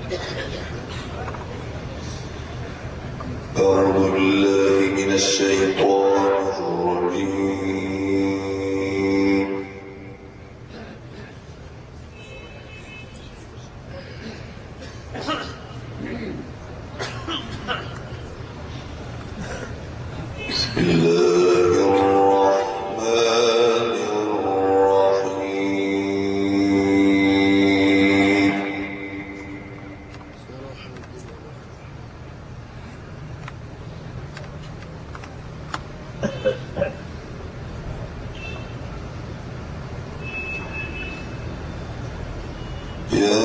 أعوذ بالله من الشيطان الرجيم. بسم الله الرحمن الرحيم. يا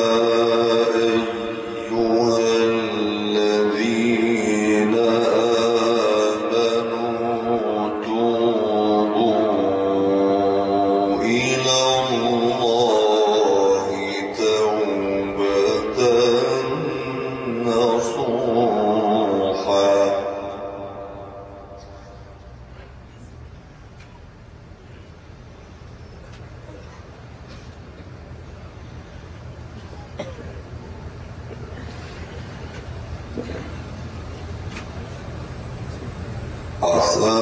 أيها الذين آمنوا توبوا إلى الله توبة نصوحا. عسى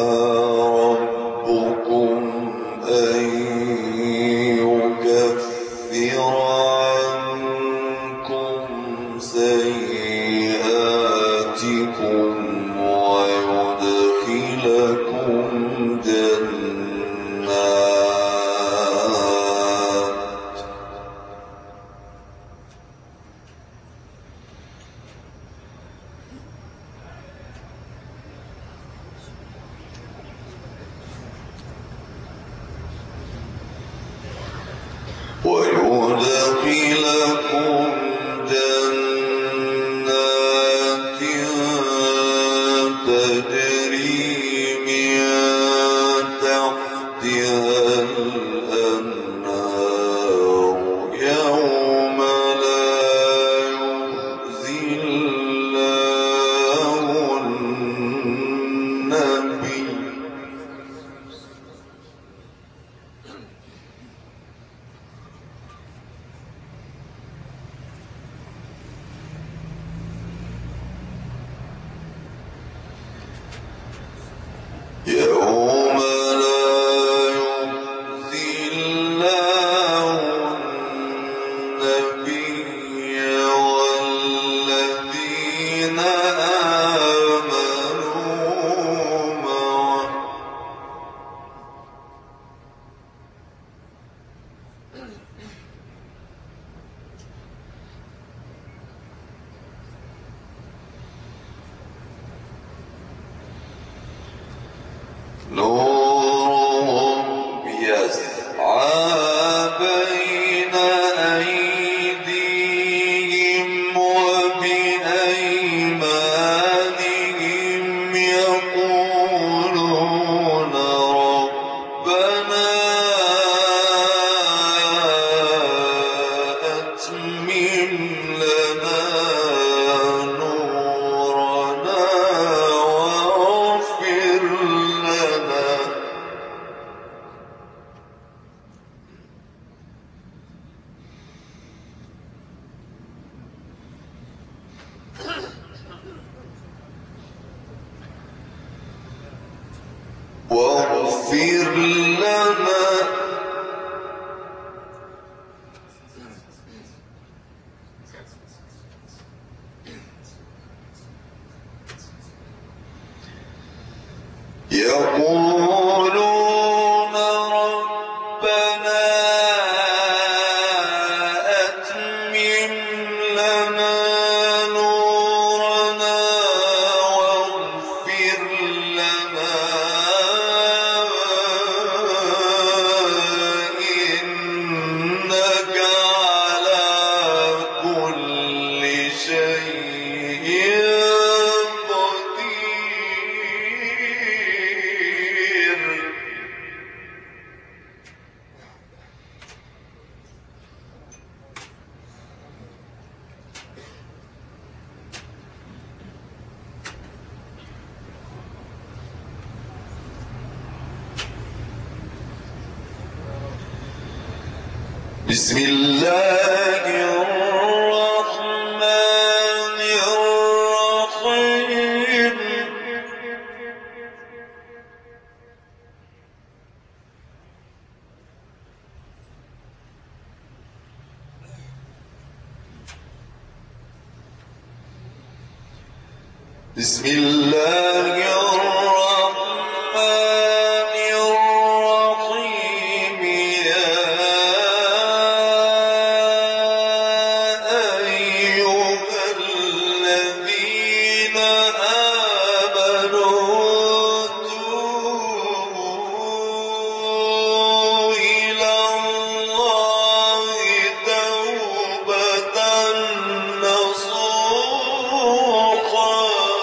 ربكم أن يكفر عنكم سيئاتكم ويدخلكم جنات تجري من تحتها الأنهار يوم لا يخزي الله النبي يوم لا يخزي الله النبي والذين آمنوا معه نورهم يسعى بين أيديهم وبأيمانهم يقولون ربنا أتمم لنا نورنا واغفر لنا. واغفر لنا يقولون ربنا أتمم لنا نورنا واغفر لنا إنك على كل شيء قدير. بسم الله الرحمن بسم الله الرحمن الرحيم يا أيها الذين آمنوا توبوا إلى الله توبة نصوحا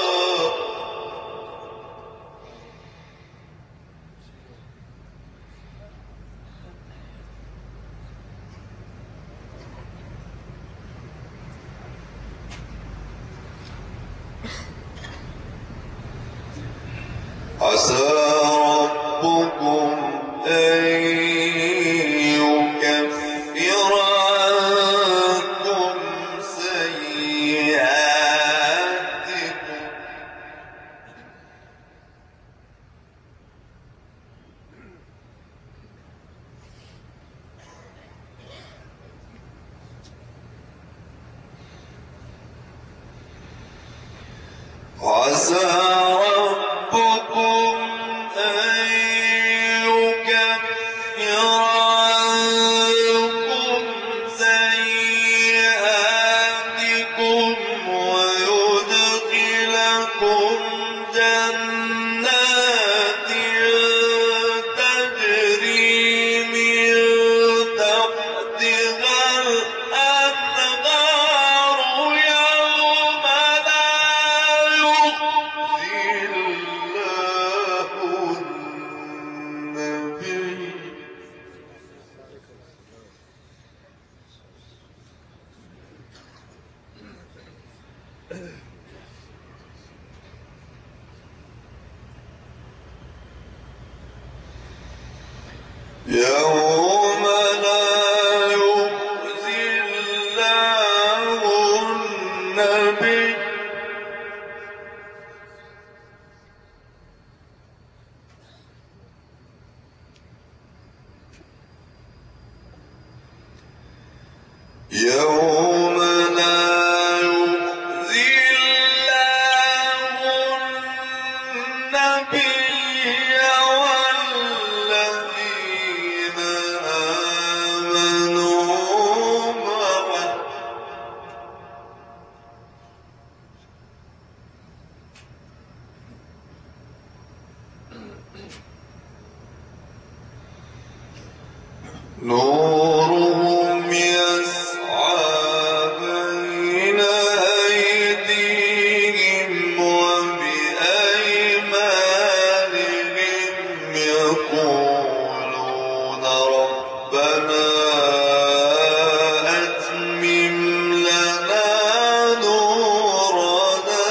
عسى ربكم أن يكفر عنكم سيئاتكم عسى ربكم أن يكفر عنكم سيئاتكم ويدخلكم جنات تجري من تحتها الأنهار يوم لا يخزي الله النبي يوم لا يخزي الله النبي يوم لا يخزي الله النبي والذين آمنوا معه نورهم يسعى بين أيديهم وبأيمانهم يقولون ربنا أتمم لنا نورنا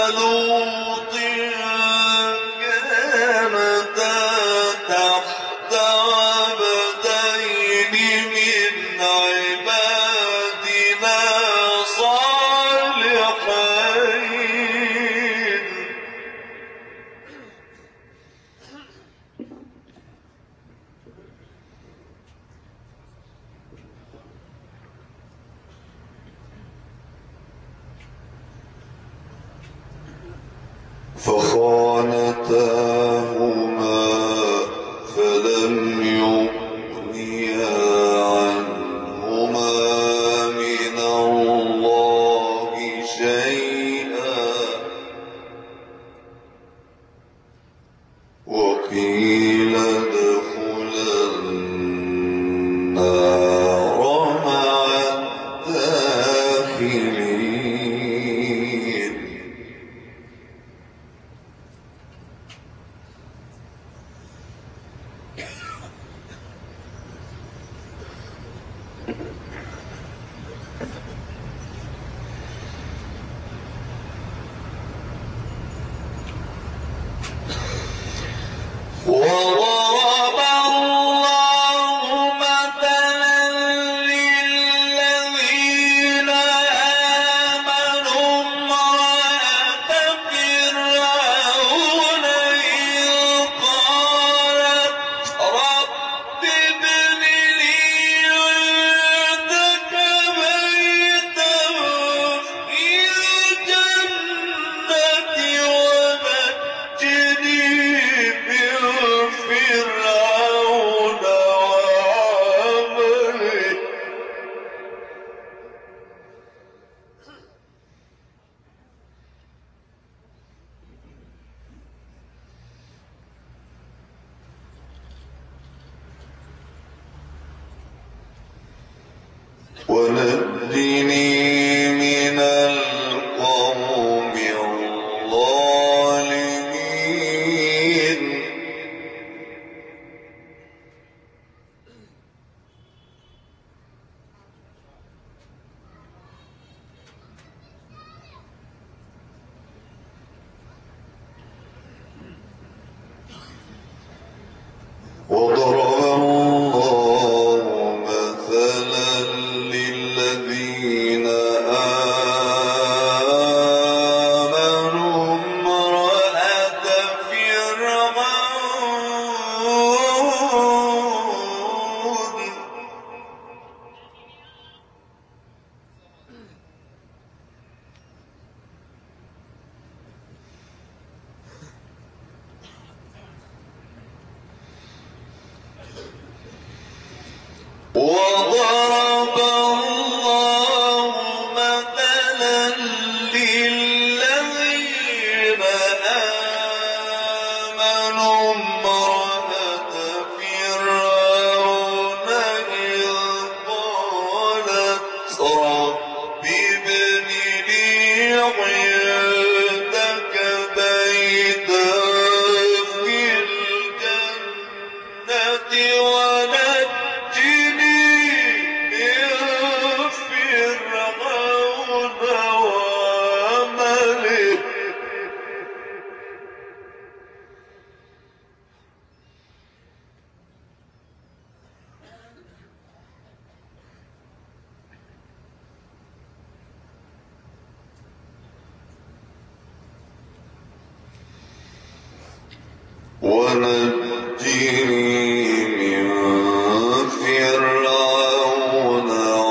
لوط كانتا تحت عبدين من عبادنا صالحين فخانتاهما فلم يغنيا عنهما من الله شيئا وقيل ادخلا النار مع الداخلين وضرب الله مثلا للذين آمنوا امرأة فرعون إذ قالت رب ابن لي عندك بيتا في الجنة ونجني من فرعون وعمله ونجني من القوم الظالمين وضرب الله مثلا للذين آمنوا امرأة فرعون وضرب الله مثلا للذين آمنوا امرأة فرعون إذ قالت رب ابن لي عندك بيتا في الجنة ونجني من فرعون وعمله ونجني من فرعون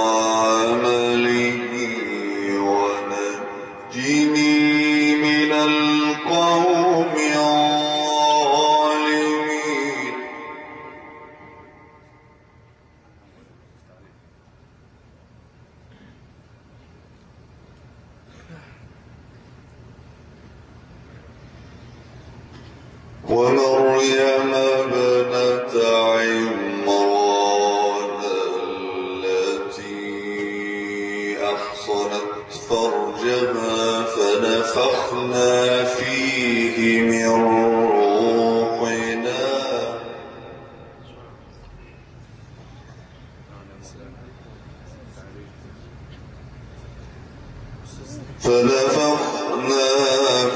وعمله ونجني من القوم الظالمين ومريم ابنة عمران التي أحصنت فرجها فنفخنا فيه من روحنا فنفخنا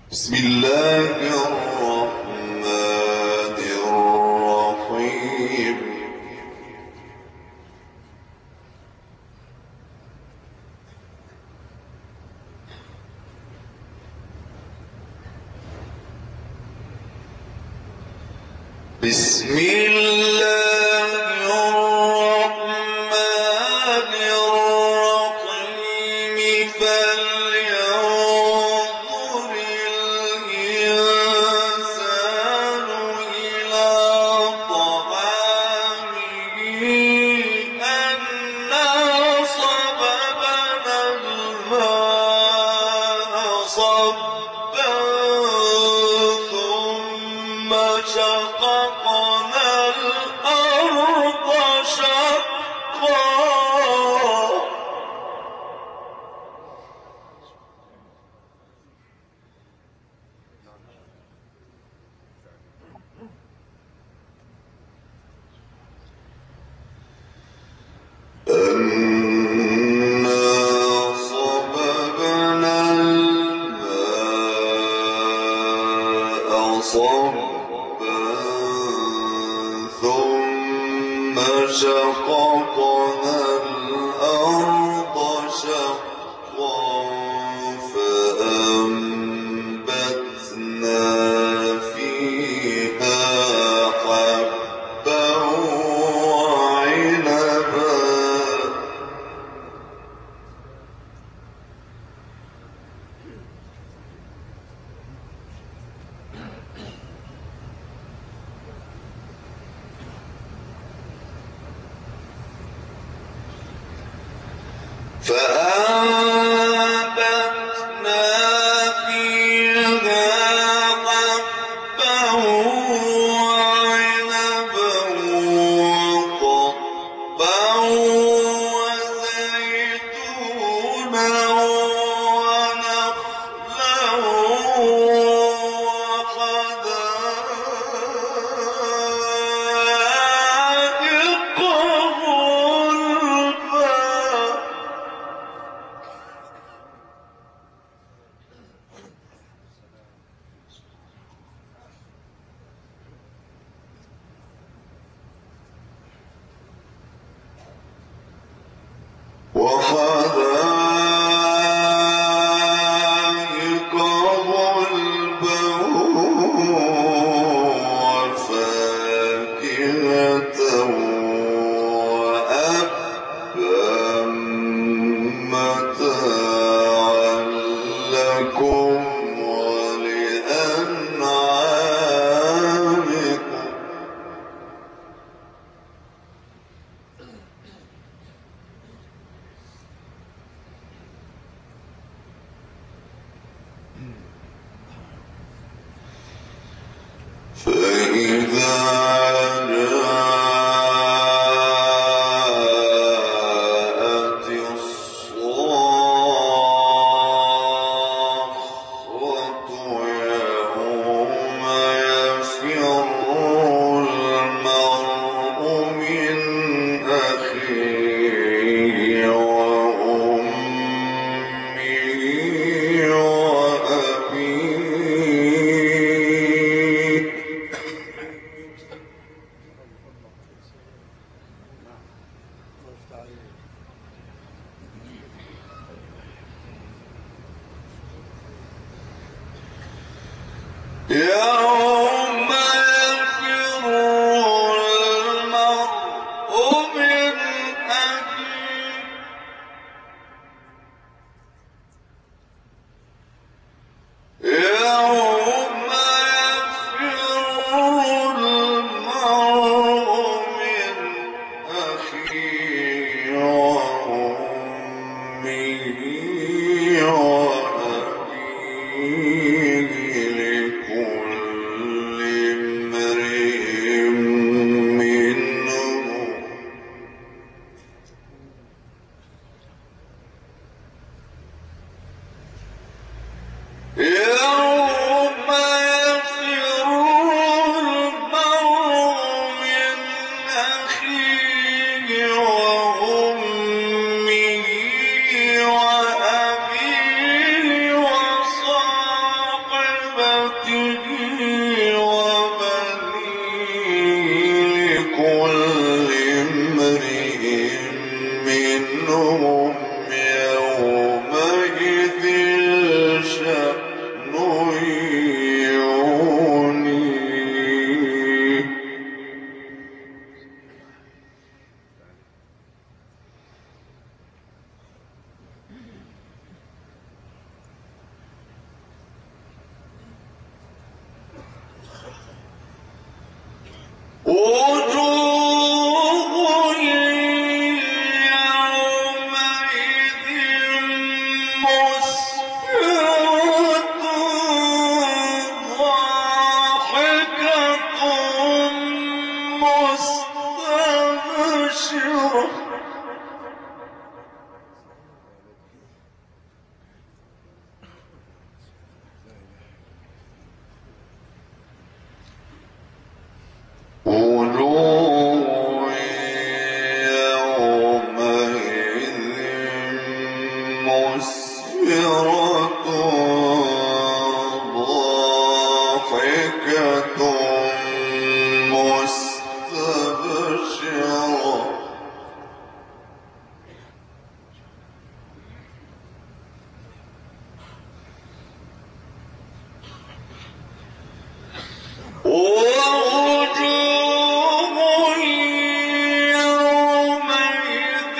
بسم الله الرحمن الرحيم بسم الله الرحمن الرحيم فلينظر الإنسان إلى طعامه أنا صببنا الماء صبا ثم شققنا الأرض شقا أنا صببنا الماء صبا ثم شققنا الأرض شقا فأنبتنا فيها حبا وعنبا فأنبتنا فيها حبا وعنبا وقضبا وزيتونا ونخلا وحدائق غلبا وحدائق غلبا وفاكهة وأبا متاعا لكم ولأنعامكم فإذا جاءت الصاخة يوم يفر المرء من أخيه وأمه وأبيه يوم يفر المرء من أخيه يوم يفر المرء من أخيه وأمه وأبيه لكل امرئ منهم يوم يفر المرء من أخيه وأمه وأبيه وصاحبته وبنيه لكل امرئ منهم يومئذ شأن يغنيه وجوه يومئذ مسفرة ضاحكة مستبشرة وجوه يومئذ مسفرة ضاحكة مستبشرة ووجوه يومئذ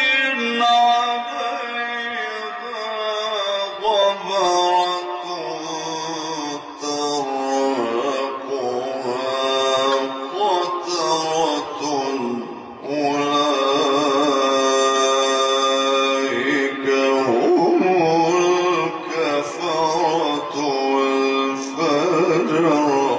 عليها غبرة ترهقها قترة أولئك هم الكفرة الفجرة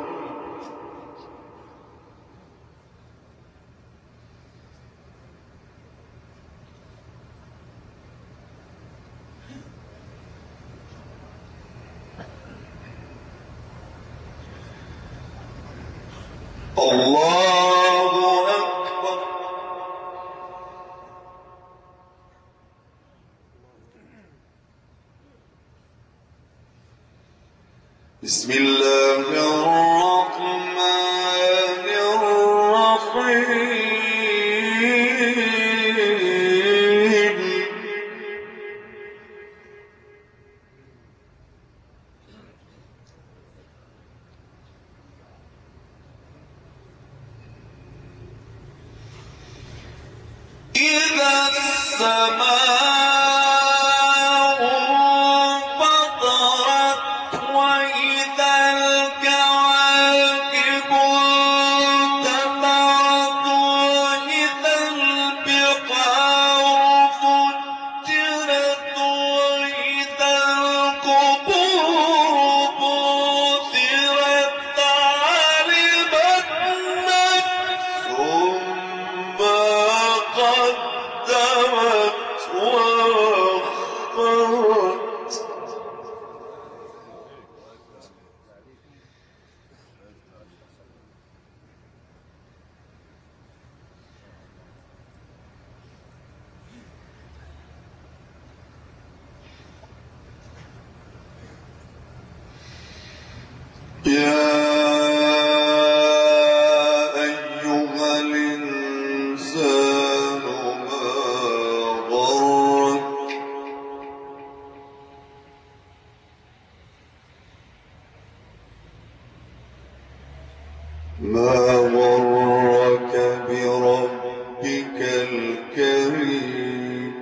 الله أكبر بسم الله الرحمن الرحيم إذا السماء انفطرت وإذا الكواكب انتثرت وإذا البحار فجرت وإذا القبور بعثرت علمت نفس ما قدمت وأخرت يا أيها الإنسان ما غرك بربك الكريم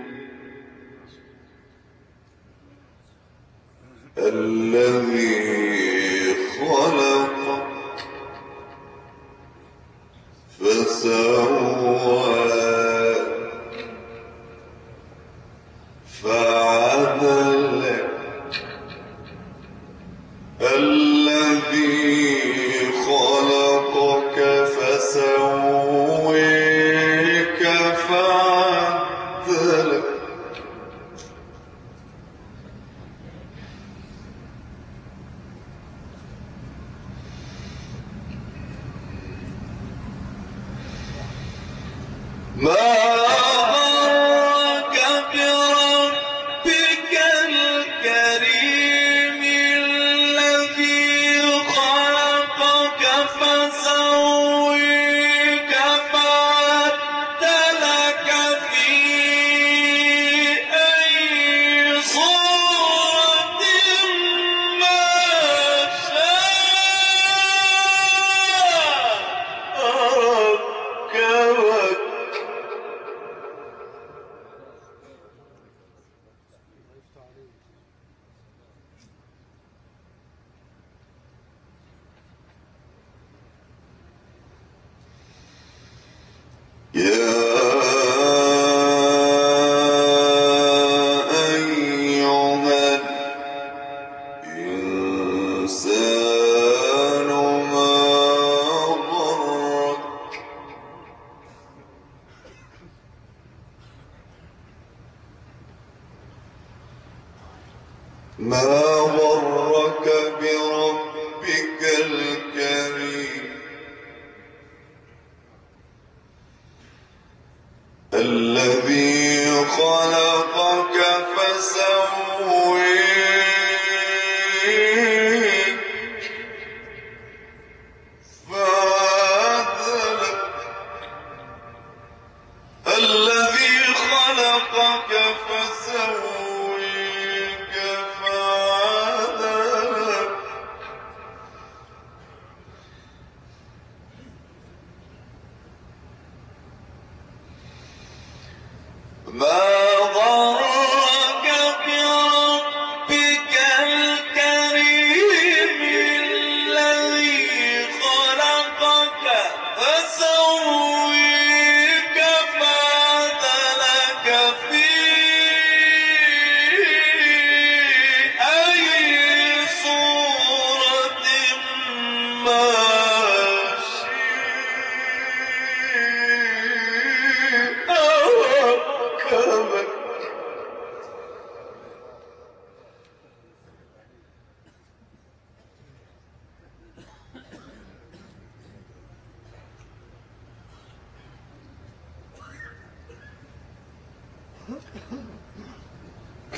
الذي خلقك فسواك فعدلك الذي خلقك فسويك فعدلك ما غرك بربك الكريم الذي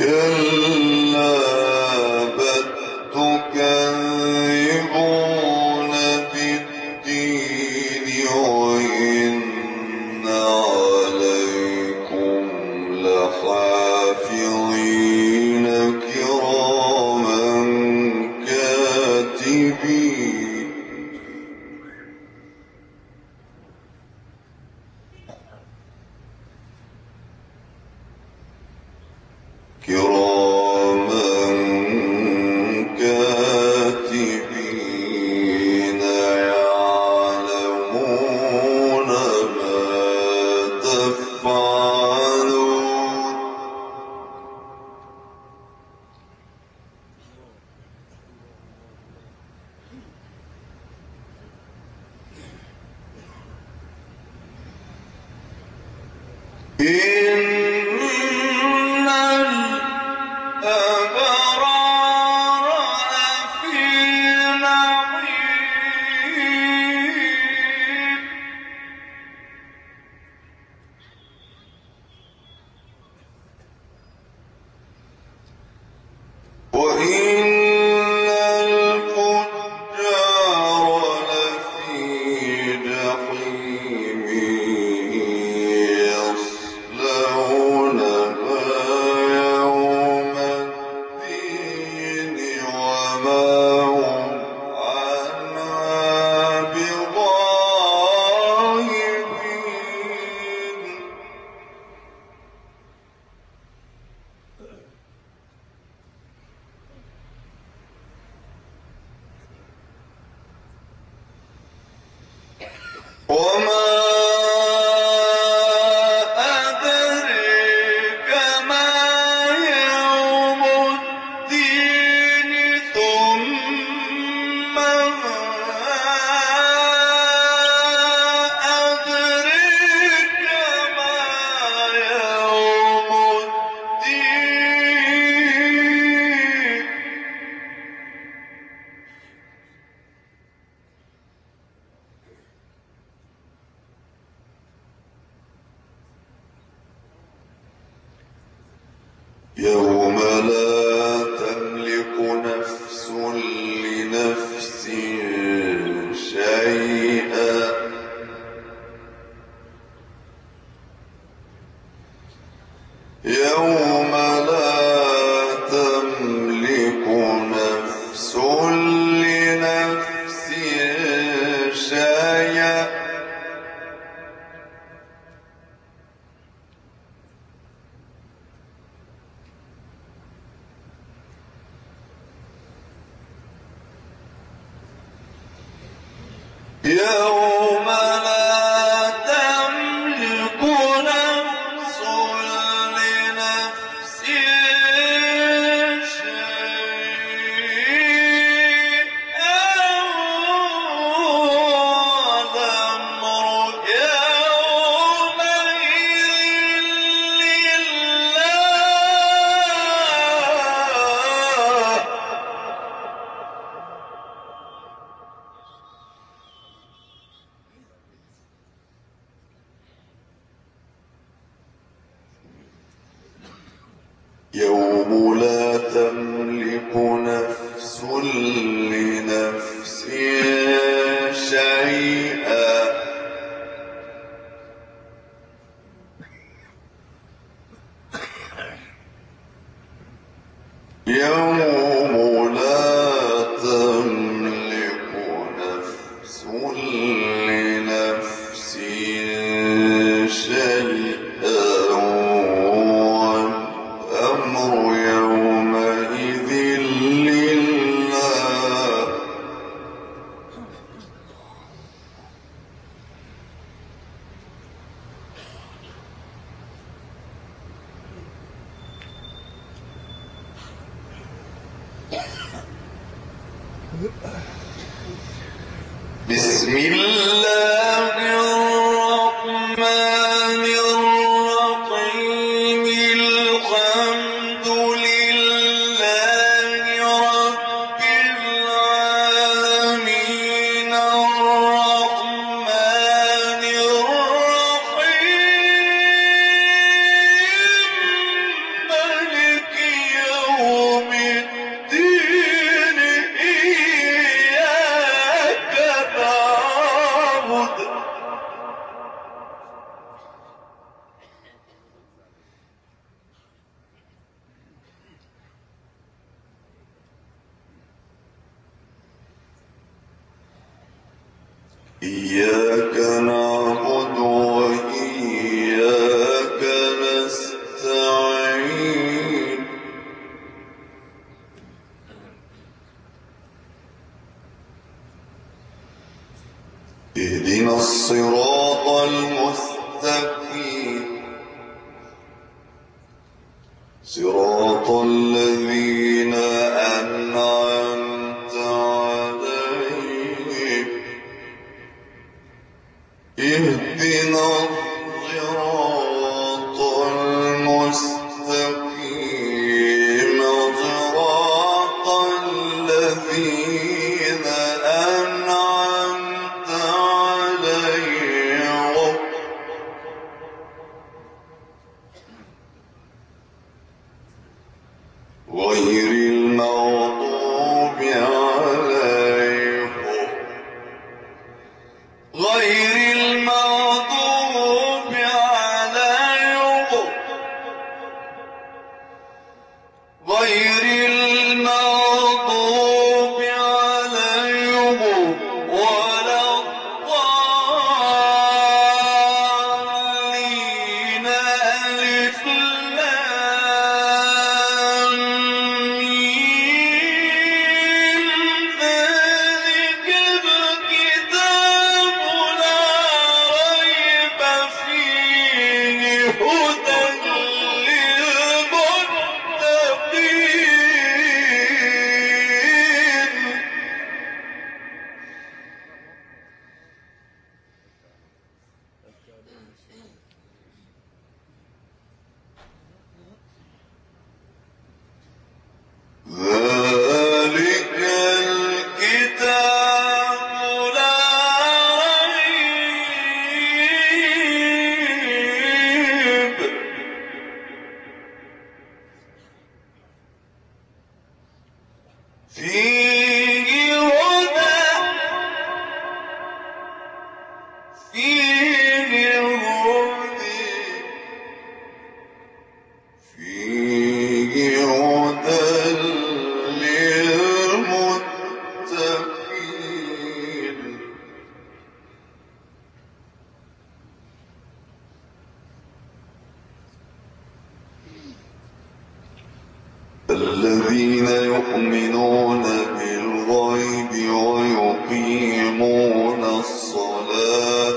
كلا بل تكذبون بالدين وإن عليكم لحافظين كراما كاتبين يعلمون ما تفعلون إن الأبرار لفي نعيم وإن الفجار لفي جحيم يصلونها يوم الدين وما هم عنها بغائبين وما أدريك ما يوم الدين ثم ما أدريك ما يوم الدين يوم لا تملك نفس لنفس شيئا يوم لا تملك نفس لنفس شيئا يوم لا تملك نفس لنفس شيئا والأمر يومئذ لله يوم لا تملك نفس لنفس شيئا يوم لا تملك نفس لنفس شيئا والأمر يومئذ لله بسم الله الرحمن الرحيم الحمد لله رب العالمين الرحمن الرحيم مالك إياك نعبد وإياك نستعين اهدنا الصراط المستقيم صراط الذين أنعمت عليهم اهدنا الصراط المستقيم صراط الذين أنعمت عليهم غير المغضوب عليهم ولا الضالين ألف لام ميم ذلك الكتاب لا ريب فيه هدى للمتقين ذلك الكتاب لا ريب فيه هدى للمتقين الذين يؤمنون بالغيب ويقيمون الصلاة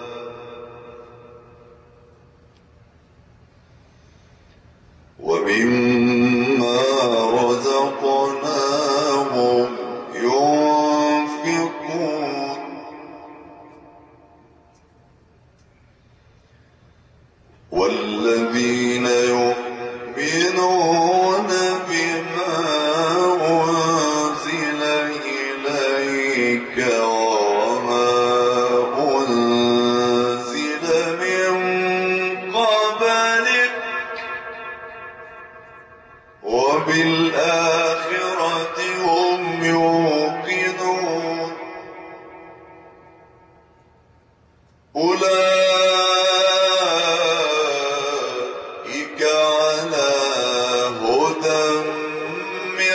ومما رزقناهم ينفقون والذين يؤمنون بما أنزل إليك وما أنزل من قبلك وبالآخرة هم يوقنون أولئك على هدى من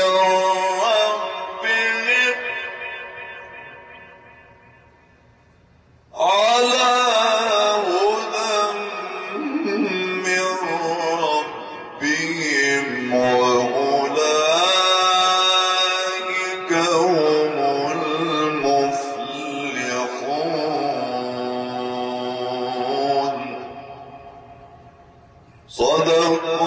ربهم وأولئك هم المفلحون صدق